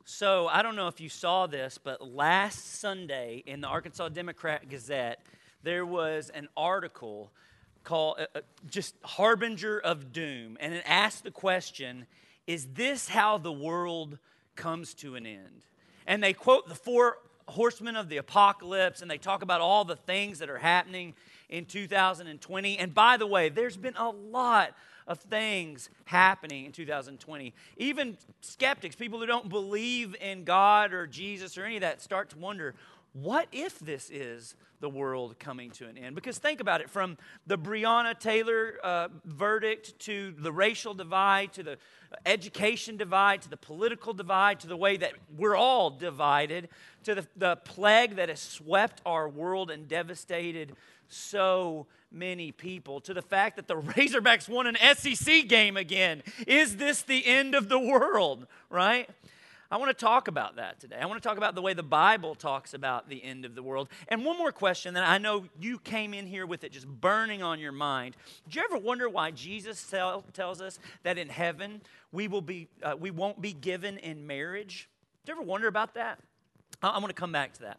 So I don't know if you saw this, but last Sunday in the Arkansas Democrat Gazette, there was an article called just Harbinger of Doom. And it asked the question, is this how the world comes to an end? And they quote the four horsemen of the apocalypse, and they talk about all the things that are happening in 2020. And by the way, there's been a lot of things happening in 2020. Even skeptics, people who don't believe in God or Jesus or any of that, start to wonder, what if this is the world coming to an end? Because think about it, from the Breonna Taylor verdict to the racial divide, to the education divide, to the political divide, to the way that we're all divided, to the plague that has swept our world and devastated so many people, to the fact that the Razorbacks won an SEC game again. Is this the end of the world, right? I want to talk about that today. I want to talk about the way the Bible talks about the end of the world. And one more question that I know you came in here with it just burning on your mind. Did you ever wonder why Jesus tells us that in heaven we won't be given in marriage? Did you ever wonder about that? I'm going to come back to that.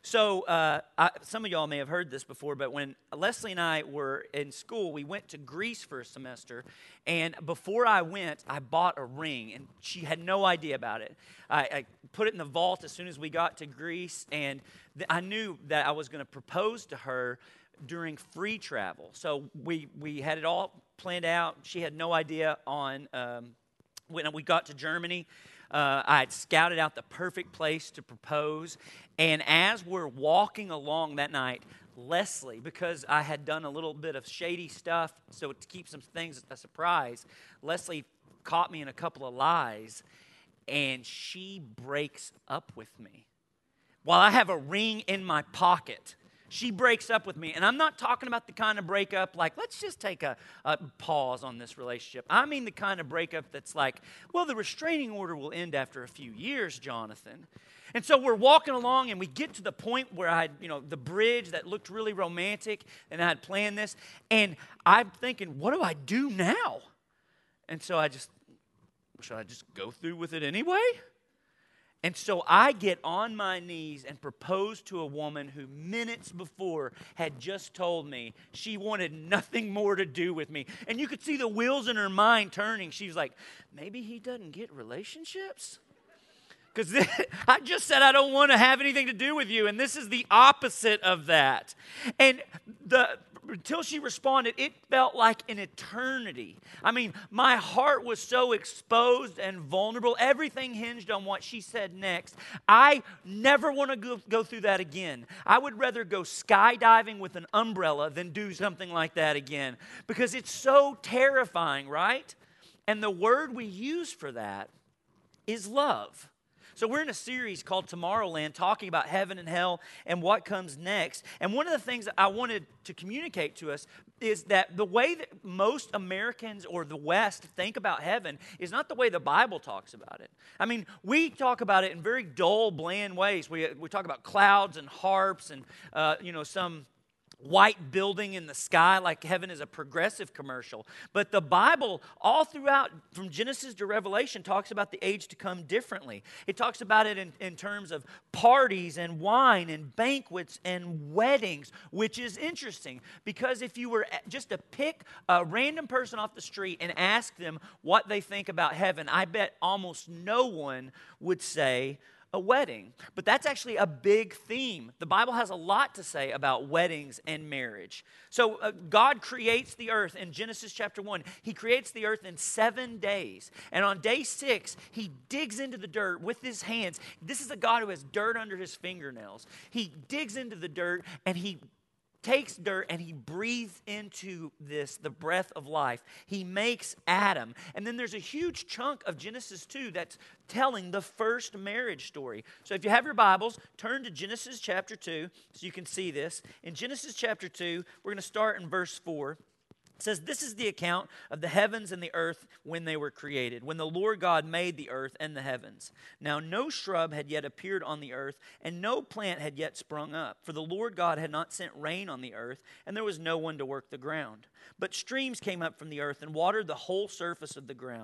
So some of y'all may have heard this before, but when Leslie and I were in school, we went to Greece for a semester, and before I went, I bought a ring, and she had no idea about it. I put it in the vault as soon as we got to Greece, and I knew that I was going to propose to her during free travel. So we had it all planned out. She had no idea on when we got to Germany. I had scouted out the perfect place to propose. And as we're walking along that night, Leslie, because I had done a little bit of shady stuff, so to keep some things a surprise, Leslie caught me in a couple of lies, and she breaks up with me. While I have a ring in my pocket, she breaks up with me. And I'm not talking about the kind of breakup like, let's just take a pause on this relationship. I mean the kind of breakup that's like, well, the restraining order will end after a few years, Jonathan. And so we're walking along, and we get to the point where I had, the bridge that looked really romantic, and I had planned this. And I'm thinking, what do I do now? And so should I just go through with it anyway? And so I get on my knees and propose to a woman who minutes before had just told me she wanted nothing more to do with me. And you could see the wheels in her mind turning. She was like, maybe he doesn't get relationships? Because I just said I don't want to have anything to do with you, and this is the opposite of that. And until she responded, it felt like an eternity. I mean, my heart was so exposed and vulnerable. Everything hinged on what she said next. I never want to go through that again. I would rather go skydiving with an umbrella than do something like that again, because it's so terrifying, right? And the word we use for that is love. So we're in a series called Tomorrowland, talking about heaven and hell and what comes next. And one of the things that I wanted to communicate to us is that the way that most Americans or the West think about heaven is not the way the Bible talks about it. I mean, we talk about it in very dull, bland ways. We talk about clouds and harps and, some white building in the sky like heaven is a Progressive commercial. But the Bible, all throughout, from Genesis to Revelation, talks about the age to come differently. It talks about it in terms of parties and wine and banquets and weddings, which is interesting because if you were just to pick a random person off the street and ask them what they think about heaven, I bet almost no one would say a wedding. But that's actually a big theme. The Bible has a lot to say about weddings and marriage. So God creates the earth in Genesis chapter 1. He creates the earth in 7 days. And on day 6, he digs into the dirt with his hands. This is a God who has dirt under his fingernails. He digs into the dirt and he takes dirt and he breathes into this, the breath of life. He makes Adam. And then there's a huge chunk of Genesis 2 that's telling the first marriage story. So if you have your Bibles, turn to Genesis chapter 2 so you can see this. In Genesis chapter 2, we're going to start in verse 4. It says, this is the account of the heavens and the earth when they were created, when the Lord God made the earth and the heavens. Now no shrub had yet appeared on the earth, and no plant had yet sprung up, for the Lord God had not sent rain on the earth, and there was no one to work the ground. But streams came up from the earth and watered the whole surface of the ground.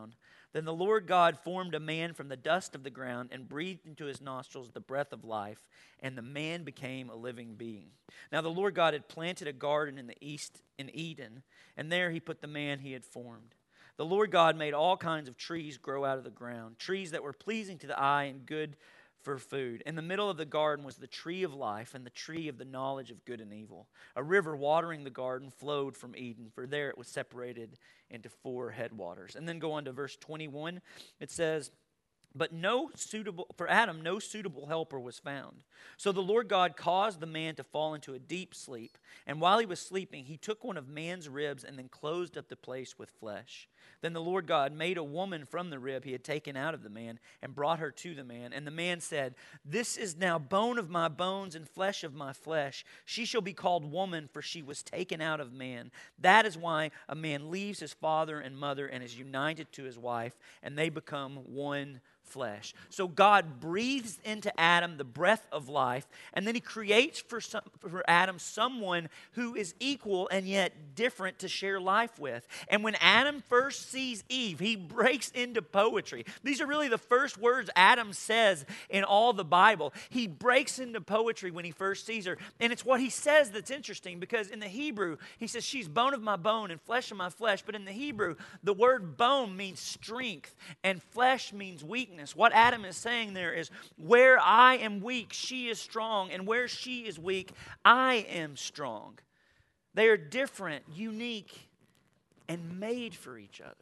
Then the Lord God formed a man from the dust of the ground and breathed into his nostrils the breath of life, and the man became a living being. Now the Lord God had planted a garden in the east in Eden, and there he put the man he had formed. The Lord God made all kinds of trees grow out of the ground, trees that were pleasing to the eye and good for food. In the middle of the garden was the tree of life and the tree of the knowledge of good and evil. A river watering the garden flowed from Eden, for there it was separated into 4 headwaters. And then go on to verse 21. It says, but for Adam, no suitable helper was found. So the Lord God caused the man to fall into a deep sleep. And while he was sleeping, he took one of man's ribs and then closed up the place with flesh. Then the Lord God made a woman from the rib he had taken out of the man and brought her to the man. And the man said, this is now bone of my bones and flesh of my flesh. She shall be called woman, for she was taken out of man. That is why a man leaves his father and mother and is united to his wife, and they become one flesh. So God breathes into Adam the breath of life, and then he creates for Adam someone who is equal and yet different to share life with. And when Adam first sees Eve, he breaks into poetry. These are really the first words Adam says in all the Bible. He breaks into poetry when he first sees her. And it's what he says that's interesting, because in the Hebrew, he says, she's bone of my bone and flesh of my flesh. But in the Hebrew, the word bone means strength and flesh means weakness. What Adam is saying there is, where I am weak, she is strong, and where she is weak, I am strong. They are different, unique, and made for each other.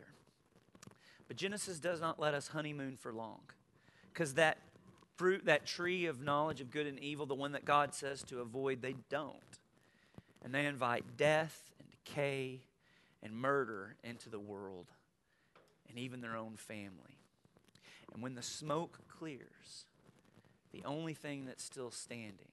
But Genesis does not let us honeymoon for long, because that fruit, that tree of knowledge of good and evil, the one that God says to avoid, they don't. And they invite death and decay and murder into the world, and even their own family. And when the smoke clears, the only thing that's still standing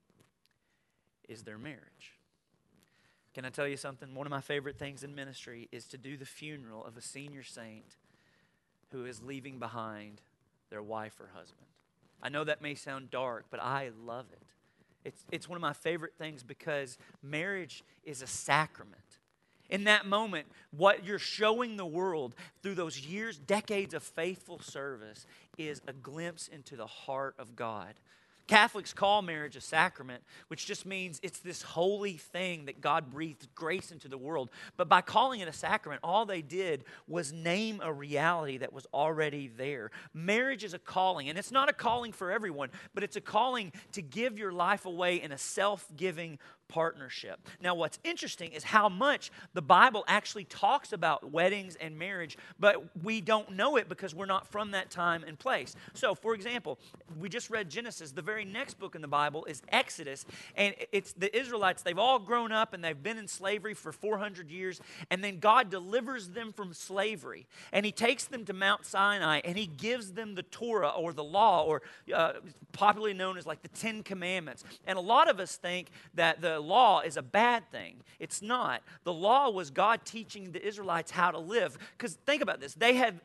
is their marriage. Can I tell you something? One of my favorite things in ministry is to do the funeral of a senior saint who is leaving behind their wife or husband. I know that may sound dark, but I love it. It's one of my favorite things, because marriage is a sacrament. In that moment, what you're showing the world through those years, decades of faithful service, is a glimpse into the heart of God. Catholics call marriage a sacrament, which just means it's this holy thing that God breathed grace into the world. But by calling it a sacrament, all they did was name a reality that was already there. Marriage is a calling, and it's not a calling for everyone, but it's a calling to give your life away in a self-giving partnership. Now, what's interesting is how much the Bible actually talks about weddings and marriage, but we don't know it because we're not from that time and place. So, for example, we just read Genesis. The very next book in the Bible is Exodus, and it's the Israelites. They've all grown up and they've been in slavery for 400 years, and then God delivers them from slavery, and he takes them to Mount Sinai, and he gives them the Torah, or the law, or popularly known as like the 10 Commandments. And a lot of us think that the law is a bad thing. It's not. The law was God teaching the Israelites how to live. Because think about this.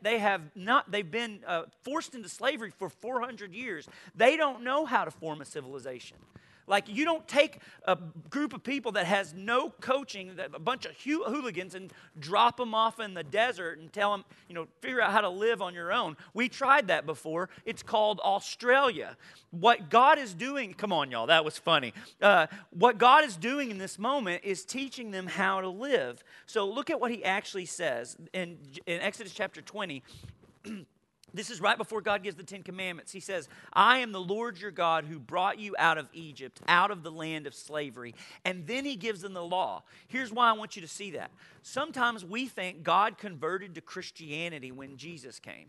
They've been forced into slavery for 400 years. They don't know how to form a civilization. Like, you don't take a group of people that has no coaching, a bunch of hooligans, and drop them off in the desert and tell them, figure out how to live on your own. We tried that before. It's called Australia. What God is doing, come on, y'all, that was funny. What God is doing in this moment is teaching them how to live. So look at what he actually says in Exodus chapter 20. This is right before God gives the 10 Commandments. He says, I am the Lord your God who brought you out of Egypt, out of the land of slavery. And then he gives them the law. Here's why I want you to see that. Sometimes we think God converted to Christianity when Jesus came.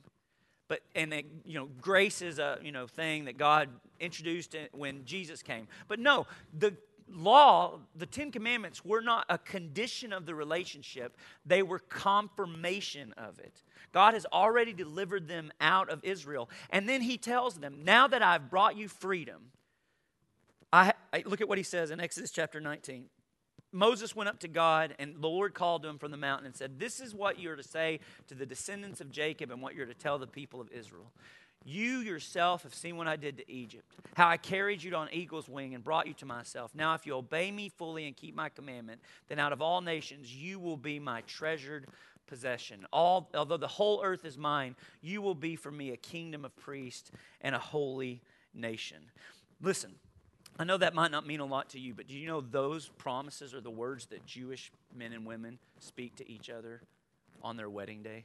Grace is a thing that God introduced when Jesus came. But no, the law, the 10 Commandments, were not a condition of the relationship. They were confirmation of it. God has already delivered them out of Israel. And then he tells them, now that I've brought you freedom, look at what he says in Exodus chapter 19. Moses went up to God, and the Lord called to him from the mountain and said, this is what you're to say to the descendants of Jacob and what you're to tell the people of Israel. You yourself have seen what I did to Egypt, how I carried you on eagle's wing and brought you to myself. Now, if you obey me fully and keep my commandment, then out of all nations you will be my treasured possession. Although the whole earth is mine, you will be for me a kingdom of priests and a holy nation. Listen, I know that might not mean a lot to you, but do you know those promises are the words that Jewish men and women speak to each other on their wedding day?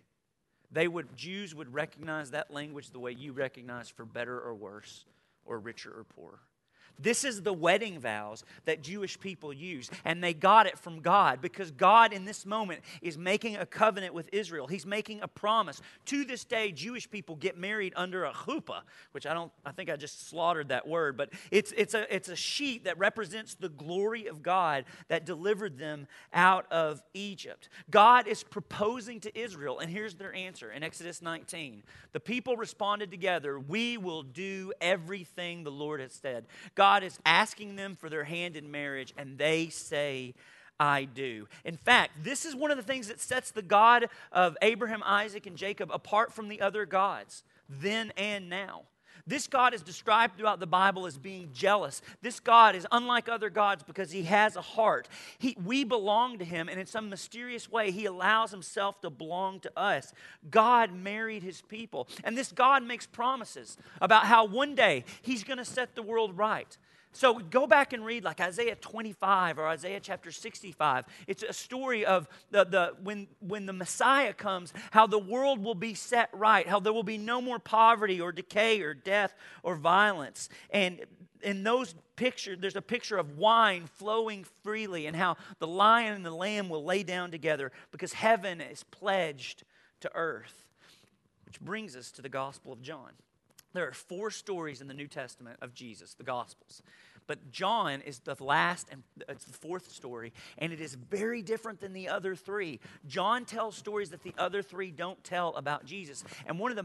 Jews would recognize that language the way you recognize for better or worse, or richer or poorer. This is the wedding vows that Jewish people use, and they got it from God because God in this moment is making a covenant with Israel. He's making a promise. To this day, Jewish people get married under a chuppah, which I think I just slaughtered that word, but it's a sheet that represents the glory of God that delivered them out of Egypt. God is proposing to Israel, and here's their answer in Exodus 19. The people responded together, "We will do everything the Lord has said." God is asking them for their hand in marriage, and they say, "I do." In fact, this is one of the things that sets the God of Abraham, Isaac, and Jacob apart from the other gods, then and now. This God is described throughout the Bible as being jealous. This God is unlike other gods because he has a heart. We belong to him, and in some mysterious way, he allows himself to belong to us. God married his people, and this God makes promises about how one day he's going to set the world right. So go back and read like Isaiah 25 or Isaiah chapter 65. It's a story of when the Messiah comes, how the world will be set right, how there will be no more poverty or decay or death or violence. And in those pictures, there's a picture of wine flowing freely and how the lion and the lamb will lay down together because heaven is pledged to earth. Which brings us to the Gospel of John. There are 4 stories in the New Testament of Jesus, the Gospels. But John is the last, and it's the 4th story, and it is very different than the other 3. John tells stories that the other 3 don't tell about Jesus. And one of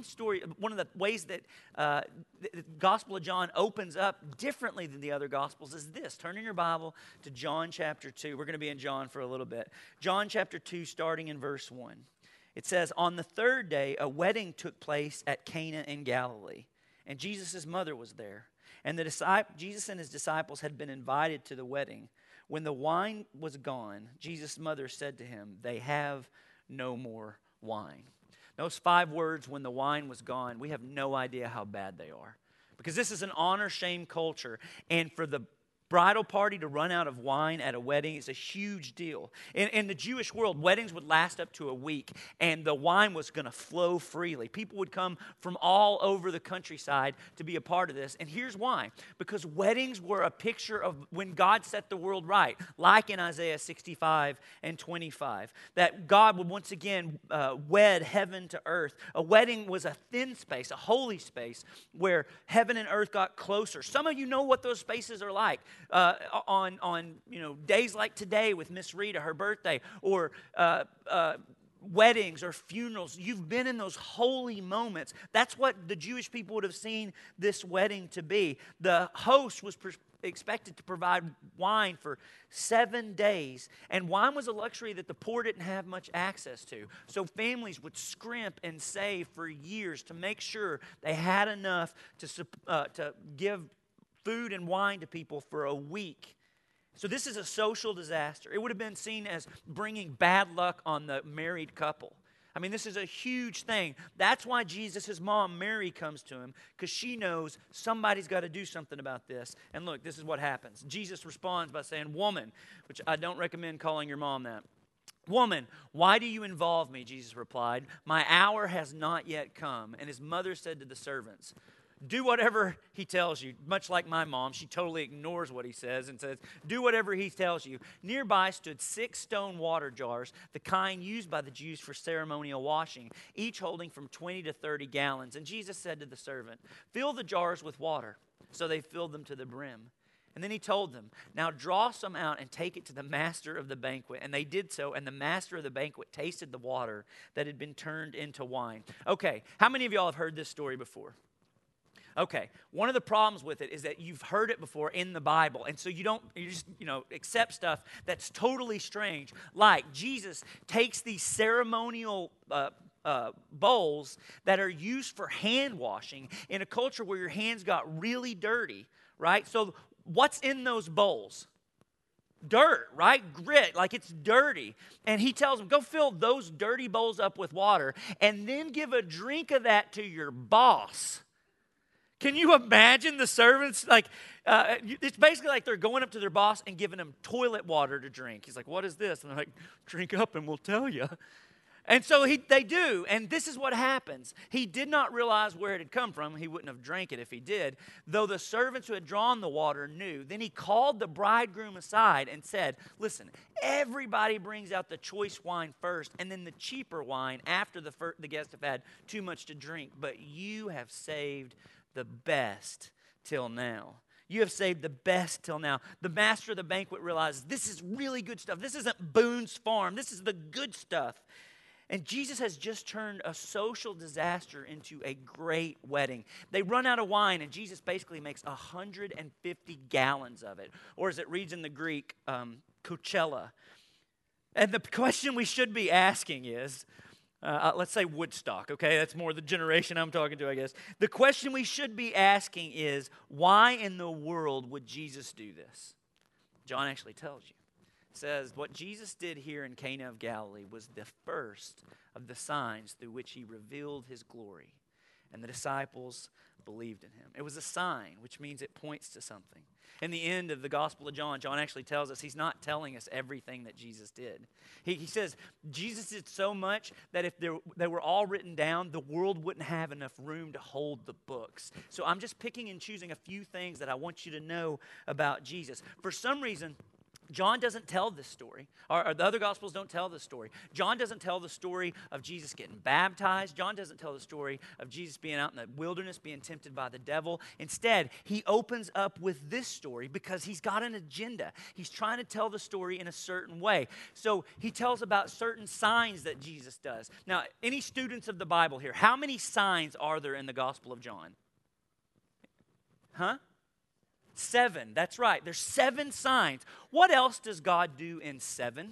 the ways that the Gospel of John opens up differently than the other Gospels is this. Turn in your Bible to John chapter 2. We're going to be in John for a little bit. John chapter 2, starting in verse 1. It says, "On the 3rd day, a wedding took place at Cana in Galilee, and Jesus' mother was there. And Jesus and his disciples had been invited to the wedding. When the wine was gone, Jesus' mother said to him, 'They have no more wine.'" Those 5 words, "when the wine was gone," we have no idea how bad they are. Because this is an honor-shame culture, and for the bridal party to run out of wine at a wedding is a huge deal. In the Jewish world, weddings would last up to a week, and the wine was going to flow freely. People would come from all over the countryside to be a part of this. And here's why. Because weddings were a picture of when God set the world right, like in Isaiah 65 and 25, that God would once again wed heaven to earth. A wedding was a thin space, a holy space, where heaven and earth got closer. Some of you know what those spaces are like. On days like today with Miss Rita, her birthday, or weddings or funerals, you've been in those holy moments. That's what the Jewish people would have seen this wedding to be. The host was expected to provide wine for 7 days, and wine was a luxury that the poor didn't have much access to. So families would scrimp and save for years to make sure they had enough to give food and wine to people for a week. So this is a social disaster. It would have been seen as bringing bad luck on the married couple. I mean, this is a huge thing. That's why Jesus' mom, Mary, comes to him, because she knows somebody's got to do something about this. And look, this is what happens. Jesus responds by saying, "Woman," which I don't recommend calling your mom that. "Woman, why do you involve me?" Jesus replied. "My hour has not yet come." And his mother said to the servants, "Do whatever he tells you." Much like my mom, she totally ignores what he says and says, "Do whatever he tells you." Nearby stood 6 stone water jars, the kind used by the Jews for ceremonial washing, each holding from 20 to 30 gallons. And Jesus said to the servant, "Fill the jars with water." So they filled them to the brim. And then he told them, "Now draw some out and take it to the master of the banquet." And they did so, and the master of the banquet tasted the water that had been turned into wine. Okay, how many of y'all have heard this story before? Okay, one of the problems with it is that you've heard it before in the Bible, and so you just accept stuff that's totally strange. Like Jesus takes these ceremonial bowls that are used for hand washing in a culture where your hands got really dirty, right? So what's in those bowls? dirt, right? Grit, like it's dirty. And he tells them, go fill those dirty bowls up with water and then give a drink of that to your boss. Can you imagine the servants? Like, it's basically like they're going up to their boss and giving them toilet water to drink. He's like, what is this? And they're like, drink up and we'll tell you. And so they do, and this is what happens. He did not realize where it had come from. He wouldn't have drank it if he did, though the servants who had drawn the water knew. Then he called the bridegroom aside and said, listen, everybody brings out the choice wine first, and then the cheaper wine after the guests have had too much to drink. But you have saved the best till now. You have saved the best till now. The master of the banquet realizes this is really good stuff. This isn't Boone's Farm. This is the good stuff. And Jesus has just turned a social disaster into a great wedding. They run out of wine, and Jesus basically makes 150 gallons of it. Or as it reads in the Greek, Coachella. And the question we should be asking is, let's say Woodstock, okay? That's more the generation I'm talking to, I guess. The question we should be asking is, why in the world would Jesus do this? John actually tells you. Says what Jesus did here in Cana of Galilee was the first of the signs through which he revealed his glory, and the disciples believed in him. It was a sign, which means it points to something. In the end of the Gospel of John, John actually tells us he's not telling us everything that Jesus did. He says Jesus did so much that if they were all written down, the world wouldn't have enough room to hold the books. So I'm just picking and choosing a few things that I want you to know about Jesus. For some reason, John doesn't tell this story, or the other Gospels don't tell this story. John doesn't tell the story of Jesus getting baptized. John doesn't tell the story of Jesus being out in the wilderness, being tempted by the devil. Instead, he opens up with this story because he's got an agenda. He's trying to tell the story in a certain way. So he tells about certain signs that Jesus does. Now, any students of the Bible here, how many signs are there in the Gospel of John? Huh? 7, that's right. There's 7 signs. What else does God do in 7?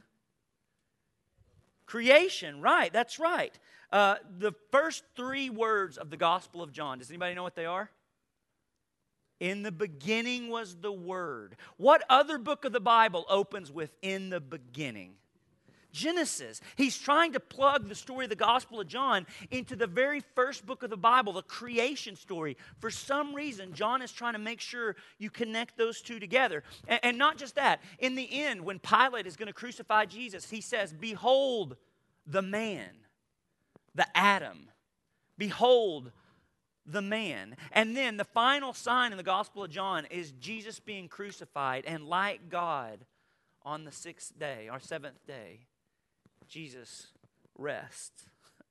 Creation, right, that's right. The first 3 words of the Gospel of John, does anybody know what they are? In the beginning was the Word. What other book of the Bible opens with in the beginning? Genesis. He's trying to plug the story of the Gospel of John into the very first book of the Bible, the creation story. For some reason, John is trying to make sure you connect those two together. And not just that. In the end, when Pilate is going to crucify Jesus, he says, behold the man, the Adam. Behold the man. And then the final sign in the Gospel of John is Jesus being crucified. And like God, on the 6th day, or 7th day, Jesus rests,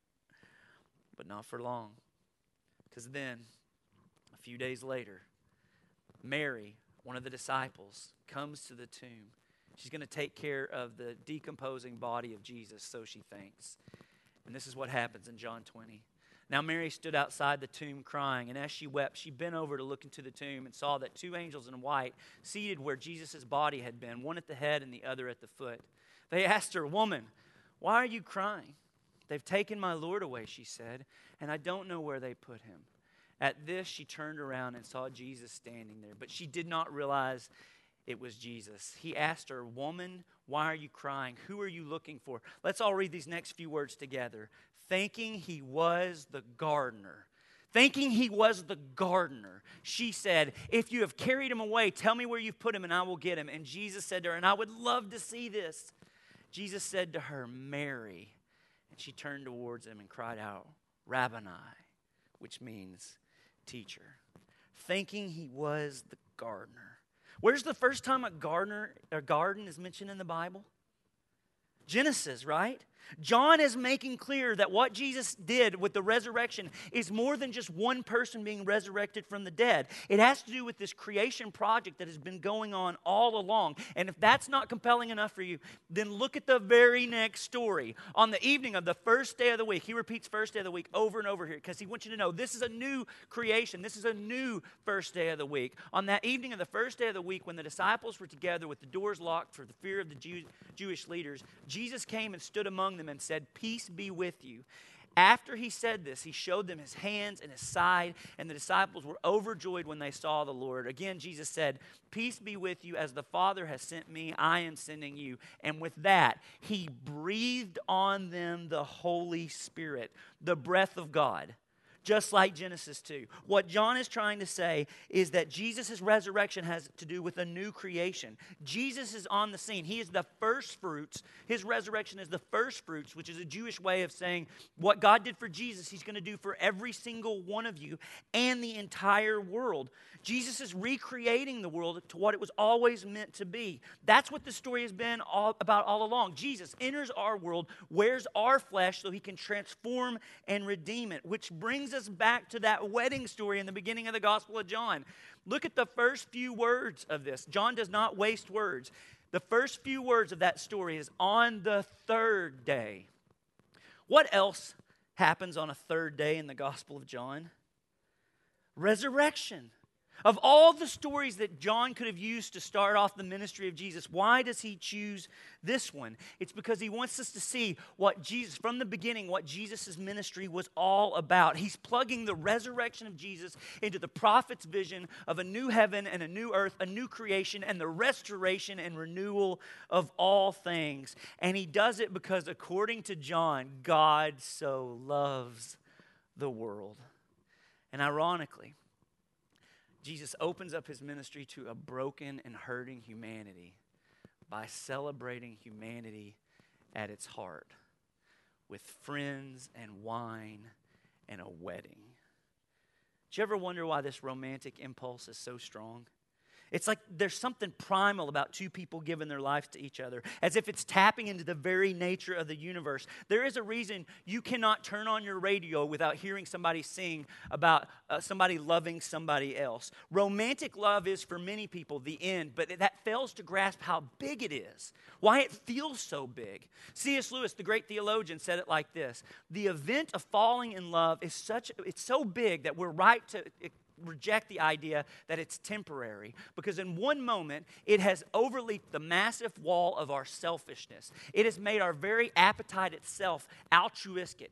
but not for long, because then, a few days later, Mary, one of the disciples, comes to the tomb. She's going to take care of the decomposing body of Jesus, so she thinks. And this is what happens in John 20. Now Mary stood outside the tomb crying, and as she wept, she bent over to look into the tomb and saw that 2 angels in white seated where Jesus' body had been, one at the head and the other at the foot. They asked her, "Woman, why are you crying?" "They've taken my Lord away," she said, "and I don't know where they put him." At this, she turned around and saw Jesus standing there, but she did not realize it was Jesus. He asked her, "Woman, why are you crying? Who are you looking for?" Let's all read these next few words together. Thinking he was the gardener. Thinking he was the gardener, she said, "If you have carried him away, tell me where you've put him and I will get him." And Jesus said to her, and I would love to see this. Jesus said to her, "Mary." And she turned towards him and cried out, "Rabboni," which means teacher. Thinking he was the gardener. Where's the first time a garden is mentioned in the Bible? Genesis, right? John is making clear that what Jesus did with the resurrection is more than just one person being resurrected from the dead. It has to do with this creation project that has been going on all along. And if that's not compelling enough for you, then look at the very next story. On the evening of the first day of the week, he repeats first day of the week over and over here because he wants you to know this is a new creation. This is a new first day of the week. On that evening of the first day of the week, when the disciples were together with the doors locked for the fear of the Jewish leaders, Jesus came and stood among them and said, "Peace be with you." After he said this, he showed them his hands and his side, and the disciples were overjoyed when they saw the Lord. Again, Jesus said, "Peace be with you. As the Father has sent me, I am sending you." And with that, he breathed on them the Holy Spirit, the breath of God. Just like Genesis 2. What John is trying to say is that Jesus' resurrection has to do with a new creation. Jesus is on the scene. He is the first fruits. His resurrection is the first fruits, which is a Jewish way of saying what God did for Jesus, he's going to do for every single one of you and the entire world. Jesus is recreating the world to what it was always meant to be. That's what the story has been about all along. Jesus enters our world, wears our flesh so he can transform and redeem it, which brings us back to that wedding story in the beginning of the Gospel of John. Look at the first few words of this. John does not waste words. The first few words of that story is on the third day. What else happens on a third day in the Gospel of John? Resurrection. Of all the stories that John could have used to start off the ministry of Jesus, why does he choose this one? It's because he wants us to see what Jesus, from the beginning, what Jesus' ministry was all about. He's plugging the resurrection of Jesus into the prophet's vision of a new heaven and a new earth, a new creation, and the restoration and renewal of all things. And he does it because, according to John, God so loves the world. And ironically, Jesus opens up his ministry to a broken and hurting humanity by celebrating humanity at its heart with friends and wine and a wedding. Do you ever wonder why this romantic impulse is so strong? It's like there's something primal about two people giving their lives to each other, as if it's tapping into the very nature of the universe. There is a reason you cannot turn on your radio without hearing somebody sing about somebody loving somebody else. Romantic love is, for many people, the end, but that fails to grasp how big it is, why it feels so big. C.S. Lewis, the great theologian, said it like this: the event of falling in love is it's so big that we're right to reject the idea that it's temporary, because in one moment it has overleaped the massive wall of our selfishness. It has made our very appetite itself altruistic,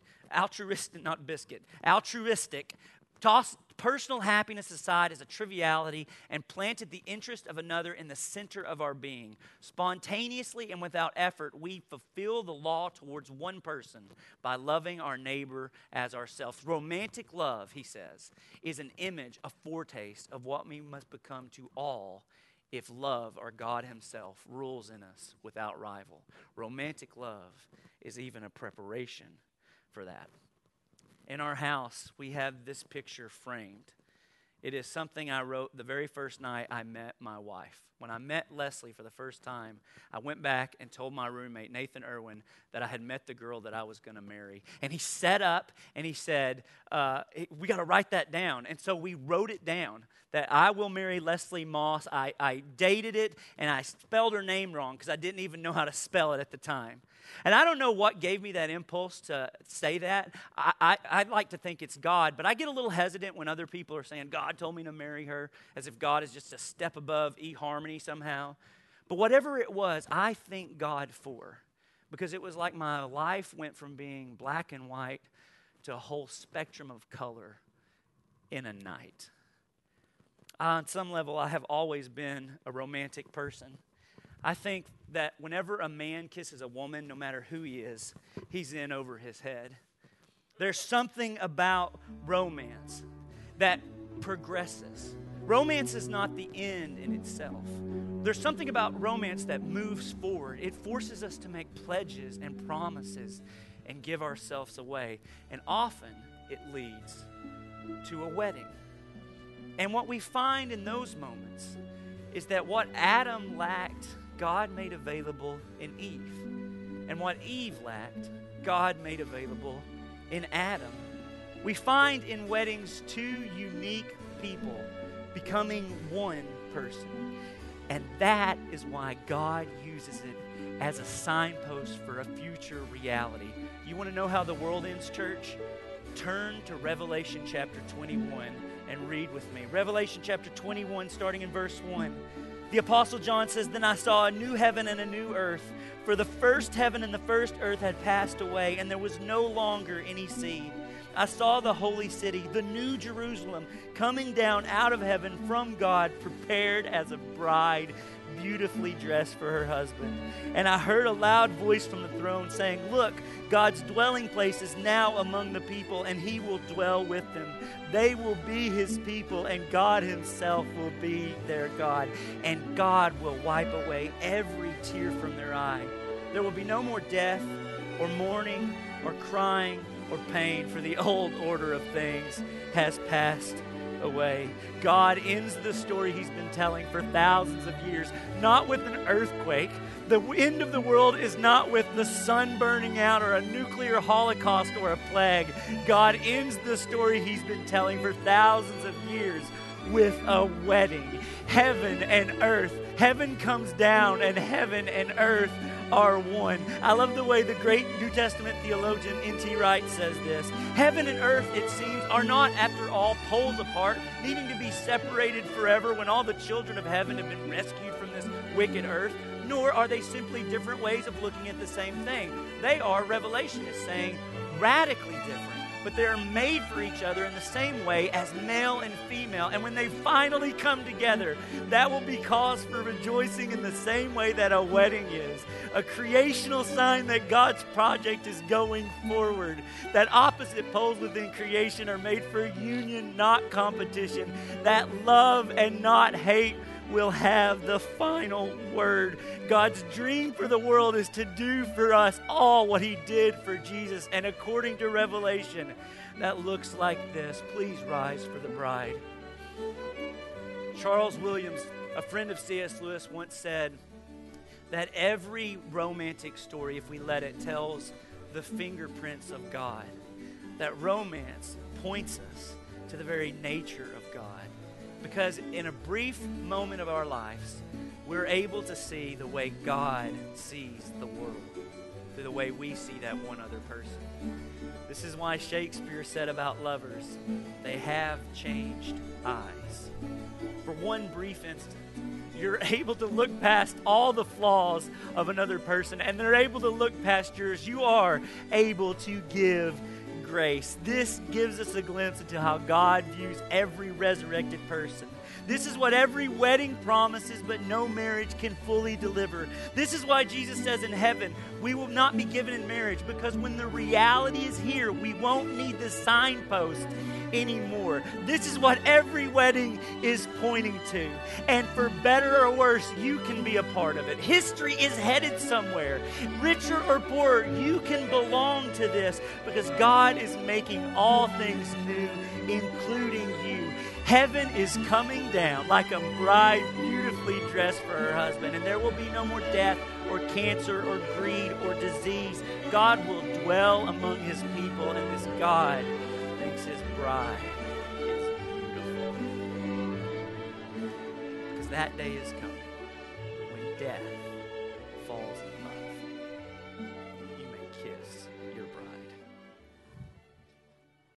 tossed personal happiness aside as a triviality, and planted the interest of another in the center of our being. Spontaneously and without effort, we fulfill the law towards one person by loving our neighbor as ourselves. Romantic love, he says, is an image, a foretaste of what we must become to all if love, or God himself, rules in us without rival. Romantic love is even a preparation for that. In our house, we have this picture framed. It is something I wrote the very first night I met my wife. When I met Leslie for the first time, I went back and told my roommate, Nathan Irwin, that I had met the girl that I was going to marry. And he sat up and he said, we got to write that down. And so we wrote it down, that I will marry Leslie Moss. I dated it, and I spelled her name wrong because I didn't even know how to spell it at the time. And I don't know what gave me that impulse to say that. I'd like to think it's God, but I get a little hesitant when other people are saying, God told me to marry her, as if God is just a step above eHarmony somehow. But whatever it was, I thank God for, because it was like my life went from being black and white to a whole spectrum of color in a night. On some level, I have always been a romantic person. I think that whenever a man kisses a woman, no matter who he is, he's in over his head. There's something about romance that progresses. Romance is not the end in itself. There's something about romance that moves forward. It forces us to make pledges and promises and give ourselves away. And often it leads to a wedding. And what we find in those moments is that what Adam lacked, God made available in Eve. And what Eve lacked, God made available in Adam. We find in weddings two unique people becoming one person. And that is why God uses it as a signpost for a future reality. You want to know how the world ends, church? Turn to Revelation chapter 21 and read with me. Revelation chapter 21, starting in verse 1. The Apostle John says, "Then I saw a new heaven and a new earth, for the first heaven and the first earth had passed away, and there was no longer any sea. I saw the holy city, the new Jerusalem, coming down out of heaven from God, prepared as a bride, beautifully dressed for her husband. And I heard a loud voice from the throne saying, 'Look, God's dwelling place is now among the people, and he will dwell with them. They will be his people, and God himself will be their God. And God will wipe away every tear from their eye. There will be no more death, or mourning, or crying, or pain, for the old order of things has passed away.'" God ends the story he's been telling for thousands of years, not with an earthquake. The end of the world is not with the sun burning out or a nuclear holocaust or a plague. God ends the story he's been telling for thousands of years with a wedding. Heaven and earth. Heaven comes down and heaven and earth are one. I love the way the great New Testament theologian N.T. Wright says this. Heaven and earth, it seems, are not, after all, poles apart, needing to be separated forever when all the children of heaven have been rescued from this wicked earth. Nor are they simply different ways of looking at the same thing. They are, Revelation is saying, radically different. But they're made for each other in the same way as male and female. And when they finally come together, that will be cause for rejoicing in the same way that a wedding is. A creational sign that God's project is going forward. That opposite poles within creation are made for union, not competition. That love and not hate will have the final word. God's dream for the world is to do for us all what he did for Jesus. And according to Revelation, that looks like this. Please rise for the bride. Charles Williams, a friend of C.S. Lewis, once said that every romantic story, if we let it, tells the fingerprints of God. That romance points us to the very nature of God. Because in a brief moment of our lives, we're able to see the way God sees the world through the way we see that one other person. This is why Shakespeare said about lovers, they have changed eyes. For one brief instant, you're able to look past all the flaws of another person, and they're able to look past yours. You are able to give grace. This gives us a glimpse into how God views every resurrected person. This is what every wedding promises, but no marriage can fully deliver. This is why Jesus says in heaven, we will not be given in marriage, because when the reality is here, we won't need the signpost anymore. This is what every wedding is pointing to. And for better or worse, you can be a part of it. History is headed somewhere. Richer or poorer, you can belong to this, because God is making all things new, including you. Heaven is coming down like a bride beautifully dressed for her husband, and there will be no more death or cancer or greed or disease. God will dwell among his people, and this God thinks his bride is beautiful. Because that day is coming when death